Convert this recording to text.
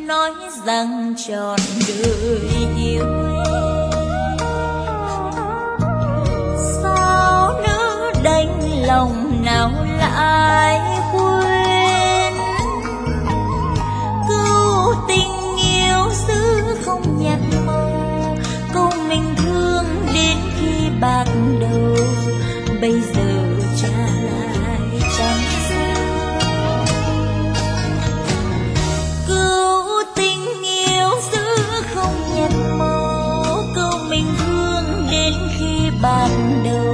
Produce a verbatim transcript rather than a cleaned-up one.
nói rằng trọn đời yêu em. Sao nỡ đành lòng nào lại quên, câu tình yêu giữ không nhạt màu, câu mình thương đến khi bạc đầu, bây giờ trả lại chẳng sao. Câu tình yêu giữ không nhạt màu, câu mình thương đến khi bạc đầu,